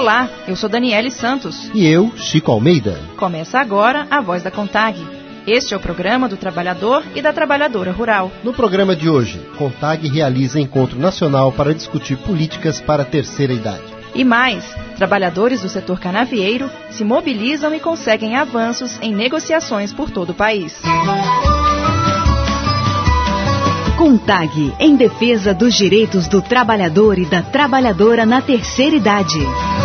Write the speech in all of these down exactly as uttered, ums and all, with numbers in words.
Olá, eu sou Daniele Santos. E eu, Chico Almeida. Começa agora a Voz da CONTAG. Este é o programa do trabalhador e da trabalhadora rural. No programa de hoje, CONTAG realiza encontro nacional para discutir políticas para a terceira idade. E mais, trabalhadores do setor canavieiro se mobilizam e conseguem avanços em negociações por todo o país. CONTAG, em defesa dos direitos do trabalhador e da trabalhadora na terceira idade.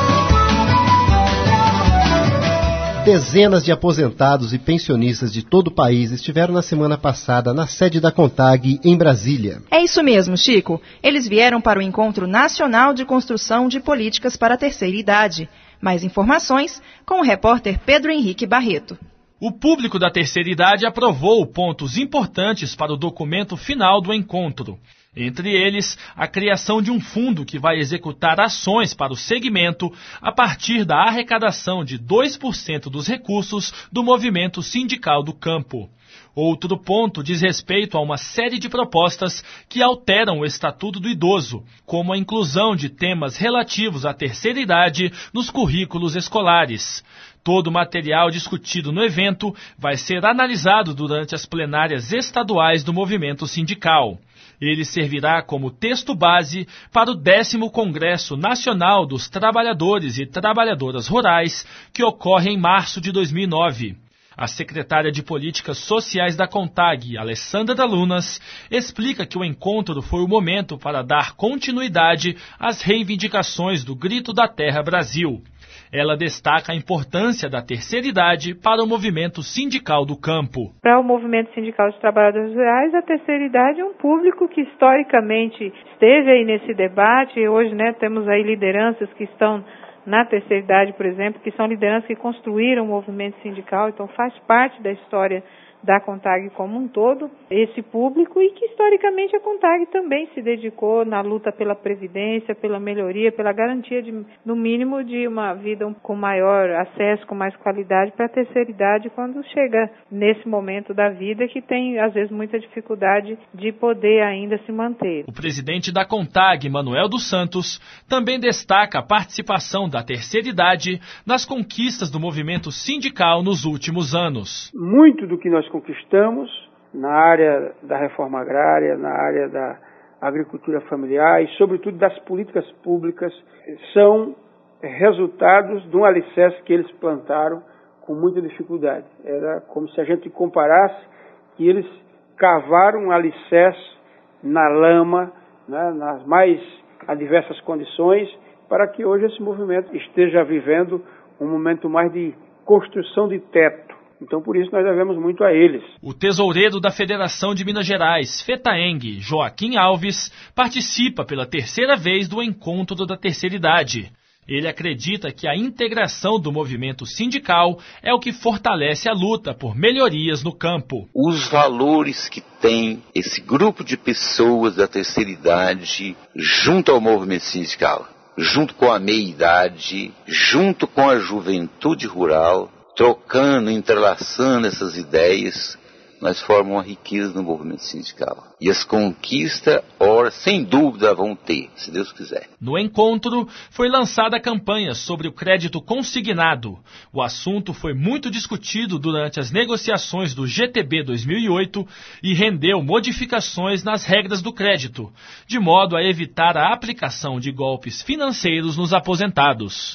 Dezenas de aposentados e pensionistas de todo o país estiveram na semana passada na sede da CONTAG, em Brasília. É isso mesmo, Chico. Eles vieram para o Encontro Nacional de Construção de Políticas para a Terceira Idade. Mais informações com o repórter Pedro Henrique Barreto. O público da terceira idade aprovou pontos importantes para o documento final do encontro. Entre eles, a criação de um fundo que vai executar ações para o segmento a partir da arrecadação de dois por cento dos recursos do movimento sindical do campo. Outro ponto diz respeito a uma série de propostas que alteram o Estatuto do Idoso, como a inclusão de temas relativos à terceira idade nos currículos escolares. Todo o material discutido no evento vai ser analisado durante as plenárias estaduais do movimento sindical. Ele servirá como texto base para o décimo Congresso Nacional dos Trabalhadores e Trabalhadoras Rurais, que ocorre em março de dois mil e nove. A secretária de Políticas Sociais da CONTAG, Alessandra Lunas, explica que o encontro foi o momento para dar continuidade às reivindicações do Grito da Terra Brasil. Ela destaca a importância da terceira idade para o movimento sindical do campo. Para o movimento sindical de trabalhadores rurais, a terceira idade é um público que historicamente esteve aí nesse debate. Hoje, né, temos aí lideranças que estão na terceira idade, por exemplo, que são lideranças que construíram o movimento sindical, então faz parte da história da CONTAG como um todo, esse público, e que historicamente a CONTAG também se dedicou na luta pela previdência, pela melhoria, pela garantia, de, no mínimo, de uma vida com maior acesso, com mais qualidade para a terceira idade, quando chega nesse momento da vida que tem, às vezes, muita dificuldade de poder ainda se manter. O presidente da CONTAG, Manuel dos Santos, também destaca a participação da terceira idade nas conquistas do movimento sindical nos últimos anos. Muito do que nós conquistamos na área da reforma agrária, na área da agricultura familiar e, sobretudo, das políticas públicas, são resultados de um alicerce que eles plantaram com muita dificuldade. Era como se a gente comparasse que eles cavaram um alicerce na lama, né, nas mais adversas condições, para que hoje esse movimento esteja vivendo um momento mais de construção de teto. Então, por isso, nós devemos muito a eles. O tesoureiro da Federação de Minas Gerais, FETAENG, Joaquim Alves, participa pela terceira vez do Encontro da Terceira Idade. Ele acredita que a integração do movimento sindical é o que fortalece a luta por melhorias no campo. Os valores que tem esse grupo de pessoas da terceira idade junto ao movimento sindical, junto com a meia-idade, junto com a juventude rural, trocando, entrelaçando essas ideias, nós formamos uma riqueza no movimento sindical. E as conquistas, ora, sem dúvida, vão ter, se Deus quiser. No encontro, foi lançada a campanha sobre o crédito consignado. O assunto foi muito discutido durante as negociações do G T B dois mil e oito e rendeu modificações nas regras do crédito, de modo a evitar a aplicação de golpes financeiros nos aposentados.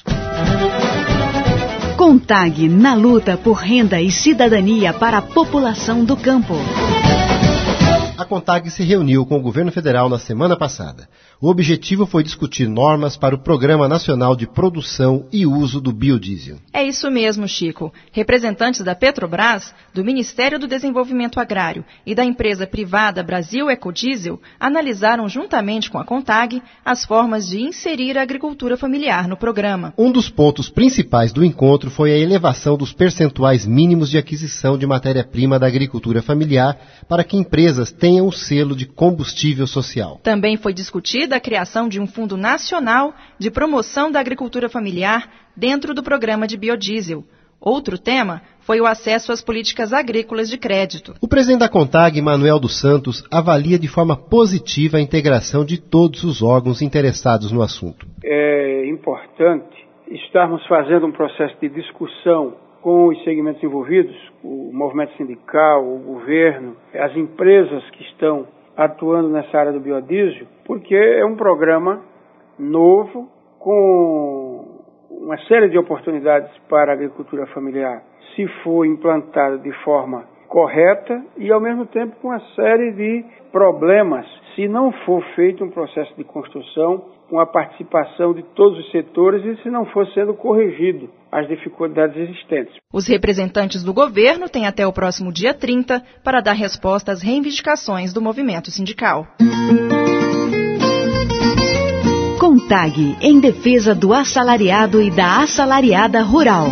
CONTAG na luta por renda e cidadania para a população do campo. A CONTAG se reuniu com o governo federal na semana passada. O objetivo foi discutir normas para o Programa Nacional de Produção e Uso do Biodiesel. É isso mesmo, Chico. Representantes da Petrobras, do Ministério do Desenvolvimento Agrário e da empresa privada Brasil Ecodiesel analisaram juntamente com a CONTAG as formas de inserir a agricultura familiar no programa. Um dos pontos principais do encontro foi a elevação dos percentuais mínimos de aquisição de matéria-prima da agricultura familiar para que empresas tenham o selo de combustível social. Também foi discutida a criação de um Fundo Nacional de Promoção da Agricultura Familiar dentro do programa de biodiesel. Outro tema foi o acesso às políticas agrícolas de crédito. O presidente da CONTAG, Manuel dos Santos, avalia de forma positiva a integração de todos os órgãos interessados no assunto. É importante estarmos fazendo um processo de discussão com os segmentos envolvidos, o movimento sindical, o governo, as empresas que estão atuando nessa área do biodiesel, porque é um programa novo, com uma série de oportunidades para a agricultura familiar, se for implantado de forma correta e, ao mesmo tempo, com uma série de problemas, se não for feito um processo de construção com a participação de todos os setores e se não for sendo corrigido as dificuldades existentes. Os representantes do governo têm até o próximo dia trinta para dar resposta às reivindicações do movimento sindical. CONTAG, em defesa do assalariado e da assalariada rural.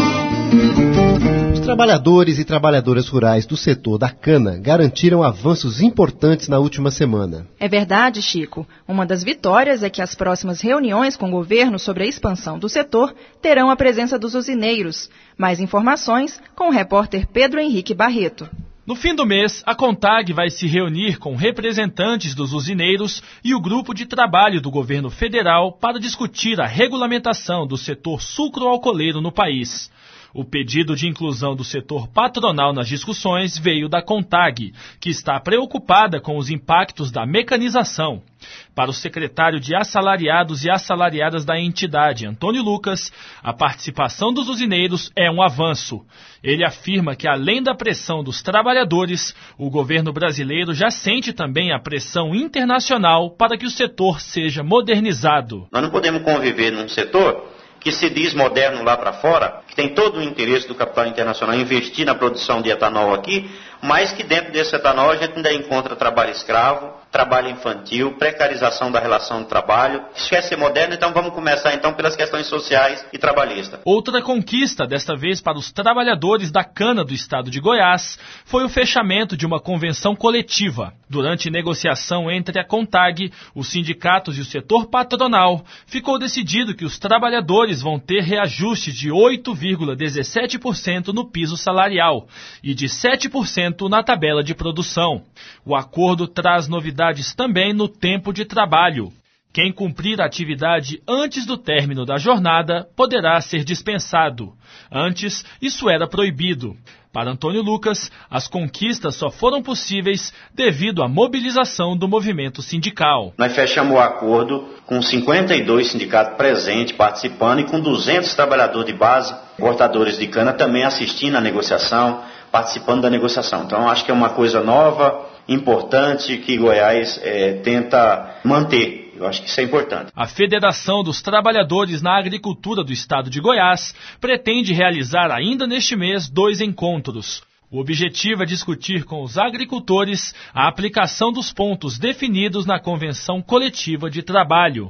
Os trabalhadores e trabalhadoras rurais do setor da cana garantiram avanços importantes na última semana. É verdade, Chico. Uma das vitórias é que as próximas reuniões com o governo sobre a expansão do setor terão a presença dos usineiros. Mais informações com o repórter Pedro Henrique Barreto. No fim do mês, a CONTAG vai se reunir com representantes dos usineiros e o grupo de trabalho do governo federal para discutir a regulamentação do setor sucroalcooleiro no país. O pedido de inclusão do setor patronal nas discussões veio da CONTAG, que está preocupada com os impactos da mecanização. Para o secretário de Assalariados e Assalariadas da entidade, Antônio Lucas, a participação dos usineiros é um avanço. Ele afirma que, além da pressão dos trabalhadores, o governo brasileiro já sente também a pressão internacional para que o setor seja modernizado. Nós não podemos conviver num setor que se diz moderno lá para fora, que tem todo o interesse do capital internacional em investir na produção de etanol aqui, mas que dentro desse etanol a gente ainda encontra trabalho escravo, trabalho infantil, precarização da relação de trabalho. Isso quer ser moderno, então vamos começar então pelas questões sociais e trabalhistas. Outra conquista, desta vez para os trabalhadores da cana do estado de Goiás, foi o fechamento de uma convenção coletiva. Durante negociação entre a CONTAG, os sindicatos e o setor patronal, ficou decidido que os trabalhadores vão ter reajuste de oito vírgula dezessete por cento no piso salarial e de sete por cento na tabela de produção. O acordo traz novidades também no tempo de trabalho. Quem cumprir a atividade antes do término da jornada poderá ser dispensado. Antes, isso era proibido. Para Antônio Lucas, as conquistas só foram possíveis devido à mobilização do movimento sindical. Nós fechamos o acordo com cinquenta e dois sindicatos presentes, participando, e com duzentos trabalhadores de base, cortadores de cana, também assistindo à negociação, participando da negociação. Então, acho que é uma coisa nova, importante, que Goiás é, tenta manter. Eu acho que isso é importante. A Federação dos Trabalhadores na Agricultura do Estado de Goiás pretende realizar ainda neste mês dois encontros. O objetivo é discutir com os agricultores a aplicação dos pontos definidos na Convenção Coletiva de Trabalho.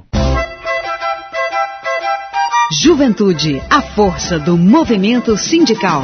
Juventude, a força do movimento sindical.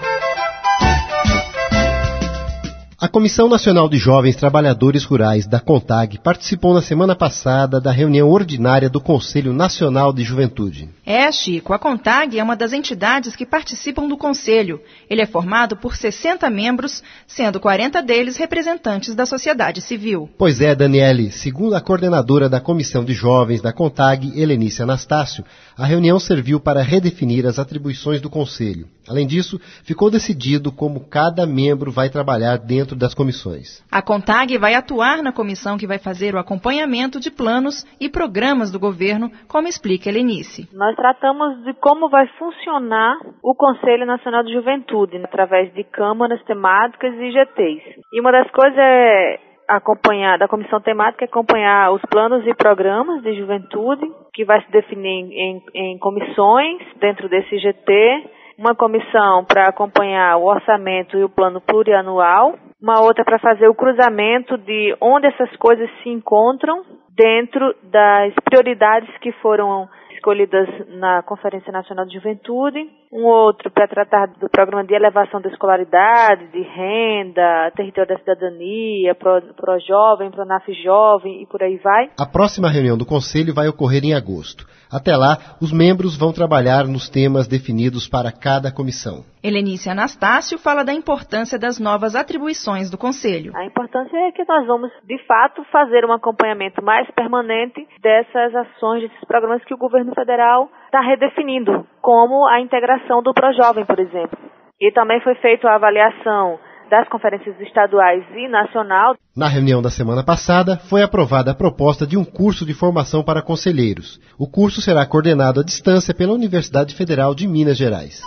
A Comissão Nacional de Jovens Trabalhadores Rurais da CONTAG participou na semana passada da reunião ordinária do Conselho Nacional de Juventude. É, Chico, a CONTAG é uma das entidades que participam do Conselho. Ele é formado por sessenta membros, sendo quarenta deles representantes da sociedade civil. Pois é, Daniele, segundo a coordenadora da Comissão de Jovens da CONTAG, Helenice Anastácio, a reunião serviu para redefinir as atribuições do Conselho. Além disso, ficou decidido como cada membro vai trabalhar dentro das comissões. A CONTAG vai atuar na comissão que vai fazer o acompanhamento de planos e programas do governo, como explica Helenice. Nós tratamos de como vai funcionar o Conselho Nacional de Juventude, através de câmaras temáticas e G Tês. E uma das coisas é acompanhar, da comissão temática, é acompanhar os planos e programas de juventude, que vai se definir em, em comissões dentro desse G T, uma comissão para acompanhar o orçamento e o plano plurianual, uma outra para fazer o cruzamento de onde essas coisas se encontram dentro das prioridades que foram escolhidas na Conferência Nacional de Juventude, um outro para tratar do programa de elevação da escolaridade, de renda, território da cidadania, Pro-Jovem, Pronaf Jovem e por aí vai. A próxima reunião do Conselho vai ocorrer em agosto. Até lá, os membros vão trabalhar nos temas definidos para cada comissão. Helenice Anastácio fala da importância das novas atribuições do Conselho. A importância é que nós vamos, de fato, fazer um acompanhamento mais permanente dessas ações, desses programas que o governo federal está redefinindo, como a integração do ProJovem, por exemplo. E também foi feita a avaliação das conferências estaduais e nacional. Na reunião da semana passada, foi aprovada a proposta de um curso de formação para conselheiros. O curso será coordenado à distância pela Universidade Federal de Minas Gerais.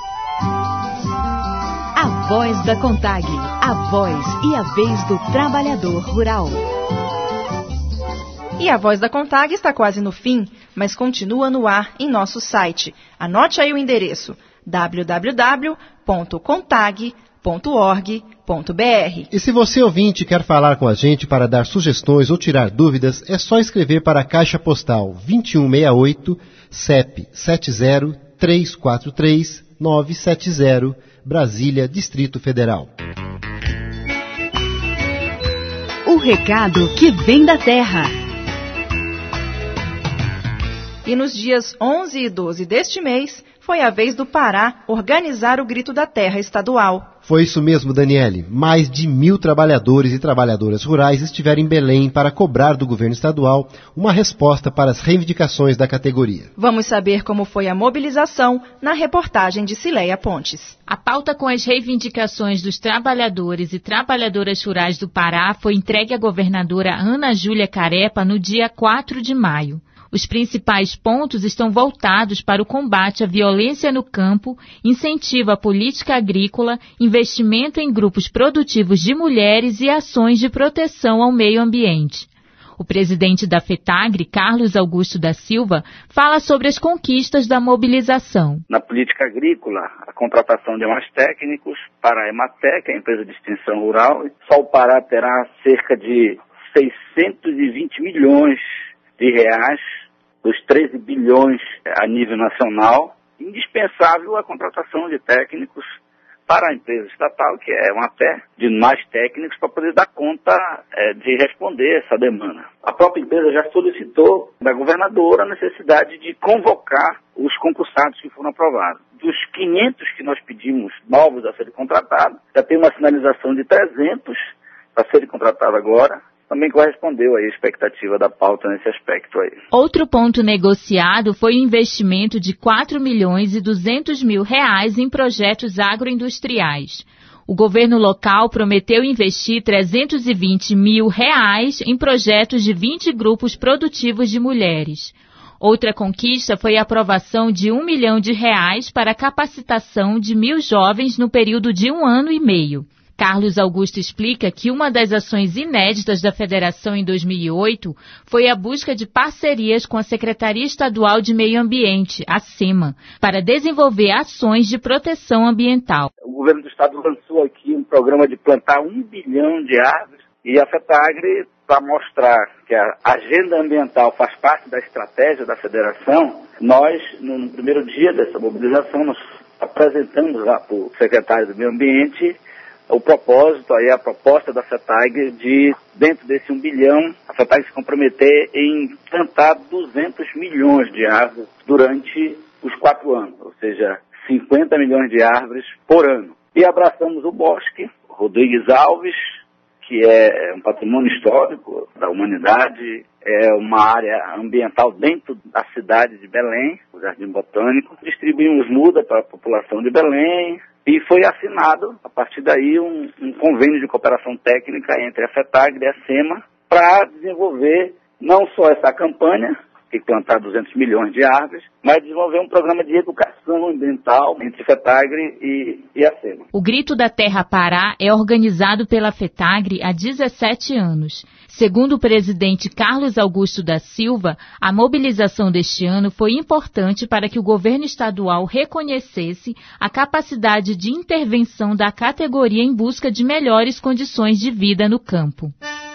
A Voz da CONTAG, a voz e a vez do trabalhador rural. E a Voz da CONTAG está quase no fim, mas continua no ar em nosso site. Anote aí o endereço: w w w ponto contag ponto org ponto b r. E se você, ouvinte, quer falar com a gente para dar sugestões ou tirar dúvidas, é só escrever para a Caixa Postal vinte e um sessenta e oito, C E P sete zero três quatro três nove sete zero, Brasília, Distrito Federal. O recado que vem da terra. E nos dias onze e doze deste mês, foi a vez do Pará organizar o Grito da Terra estadual. Foi isso mesmo, Daniele. Mais de mil trabalhadores e trabalhadoras rurais estiveram em Belém para cobrar do governo estadual uma resposta para as reivindicações da categoria. Vamos saber como foi a mobilização na reportagem de Cileia Pontes. A pauta com as reivindicações dos trabalhadores e trabalhadoras rurais do Pará foi entregue à governadora Ana Júlia Carepa no dia quatro de maio. Os principais pontos estão voltados para o combate à violência no campo, incentivo à política agrícola, investimento em grupos produtivos de mulheres e ações de proteção ao meio ambiente. O presidente da FETAGRE, Carlos Augusto da Silva, fala sobre as conquistas da mobilização. Na política agrícola, a contratação de mais técnicos para a Ematec, a empresa de extensão rural. Só o Pará terá cerca de seiscentos e vinte milhões de reais dos treze bilhões a nível nacional, indispensável a contratação de técnicos para a empresa estatal, que é uma até de mais técnicos para poder dar conta é, de responder essa demanda. A própria empresa já solicitou da governadora a necessidade de convocar os concursados que foram aprovados. Dos quinhentos que nós pedimos novos a serem contratados, já tem uma sinalização de trezentos para serem contratados agora. Também correspondeu à expectativa da pauta nesse aspecto aí. Outro ponto negociado foi o investimento de quatro milhões e duzentos mil reais em projetos agroindustriais. O governo local prometeu investir trezentos e vinte mil reais em projetos de vinte grupos produtivos de mulheres. Outra conquista foi a aprovação de um milhão de reais para a capacitação de mil jovens no período de um ano e meio. Carlos Augusto explica que uma das ações inéditas da Federação em dois mil e oito foi a busca de parcerias com a Secretaria Estadual de Meio Ambiente, a SEMA, para desenvolver ações de proteção ambiental. O governo do estado lançou aqui um programa de plantar um bilhão de árvores e a FETAGRE, para mostrar que a agenda ambiental faz parte da estratégia da Federação, nós, no primeiro dia dessa mobilização, nós apresentamos lá para o secretário do Meio Ambiente o propósito, aí a proposta da FETAGRE de, dentro desse um bilhão, a FETAGRE se comprometer em plantar duzentos milhões de árvores durante os quatro anos, ou seja, cinquenta milhões de árvores por ano. E abraçamos o Bosque Rodrigues Alves, que é um patrimônio histórico da humanidade, é uma área ambiental dentro da cidade de Belém, o Jardim Botânico. Distribuímos muda para a população de Belém, e foi assinado, a partir daí, um, um convênio de cooperação técnica entre a FETAGRE e a SEMA para desenvolver não só essa campanha, que plantar duzentos milhões de árvores, mas desenvolver um programa de educação ambiental entre a FETAGRE e, e a SEMA. O Grito da Terra Pará é organizado pela FETAGRE há dezessete anos. Segundo o presidente Carlos Augusto da Silva, a mobilização deste ano foi importante para que o governo estadual reconhecesse a capacidade de intervenção da categoria em busca de melhores condições de vida no campo.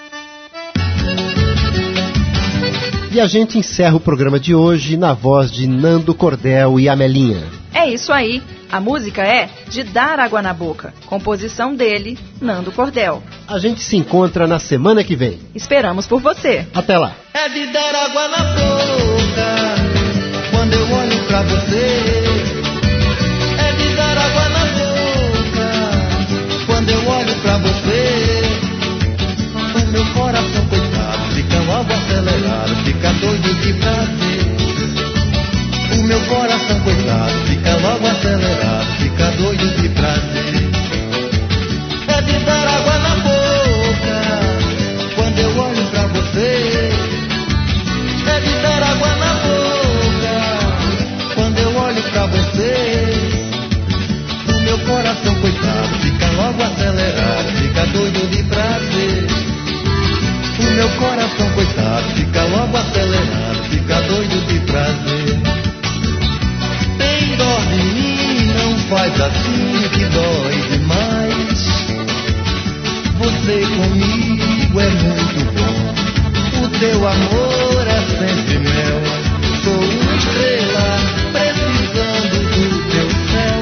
E a gente encerra o programa de hoje na voz de Nando Cordel e Amelinha. É isso aí. A música é De Dar Água na Boca, composição dele, Nando Cordel. A gente se encontra na semana que vem. Esperamos por você. Até lá. É de dar água na boca quando eu olho pra você. É de dar água na boca pra você, o meu coração coitado fica logo acelerado, fica doido de prazer. O meu coração coitado fica logo acelerado, fica doido de prazer. É de dar água na boca quando eu olho pra você. É de dar água na boca quando eu olho pra você. O meu coração coitado fica logo acelerado, fica doido de prazer. O meu coração coitado fica logo acelerado, fica doido de prazer. Tem dó de mim, não faz assim que dói demais. Você comigo é muito bom, o teu amor é sempre mel. Sou uma estrela precisando do teu céu.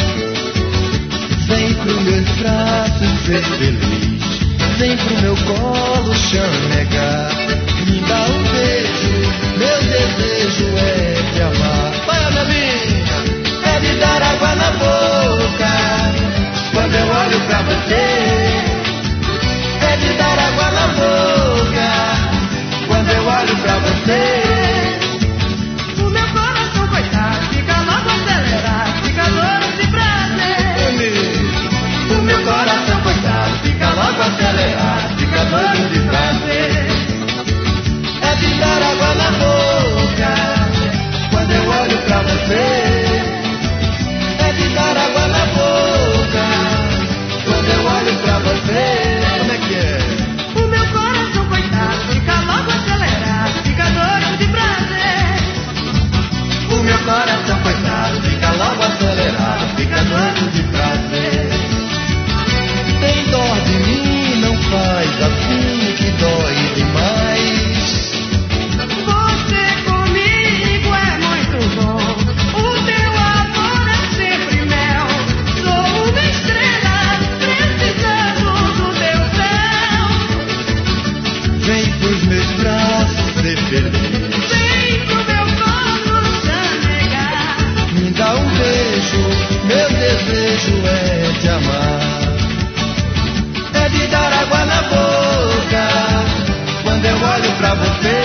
Vem pro meus braços ser feliz, vem pro meu colo chamegar. Me dá um beijo, meu desejo é te amar. Vai, Ana minha, é de dar água na boca quando eu olho pra você. É de dar água na boca quando eu olho pra você. O meu coração coitado fica logo acelerado, fica louco de prazer. O meu coração coitado fica logo acelerado, fica louco de prazer. É de dar água na boca quando eu olho pra você. É de dar água na boca quando eu olho pra você. Como é que é? O meu coração coitado fica logo acelerado, fica doido de prazer. O meu coração coitado fica logo acelerado, fica doido de prazer. Tem dó de mim, não faz assim que dói demais. Você comigo é muito bom, o teu amor é sempre mel. Sou uma estrela precisando do teu céu. Vem pros meus braços ser feliz, vem pro meu colo chamegar. Me dá um beijo, meu desejo é te amar. É de dar água na boca quando eu olho pra você.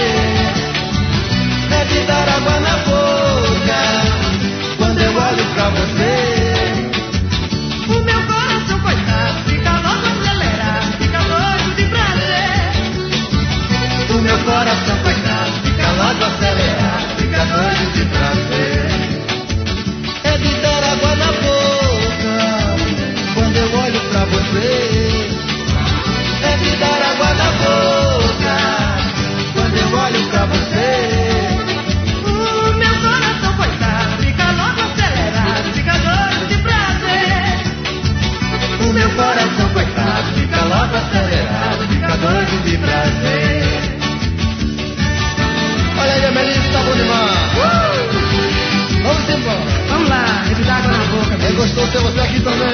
É de dar água na boca quando eu olho pra você. O meu coração coitado fica logo acelerado, fica doido de prazer. O meu coração coitado fica logo acelerado, fica doido de prazer. É de dar água na boca quando eu olho pra você. É de dar água na boca quando eu olho pra você. O meu coração coitado fica logo acelerado, fica doido de prazer. O meu coração coitado fica logo acelerado, fica doido de prazer. Olha aí, a Melissa, tá bom demais. Uh! Vamos embora. Vamos lá, é de dar água na boca. É gostoso ter você aqui também.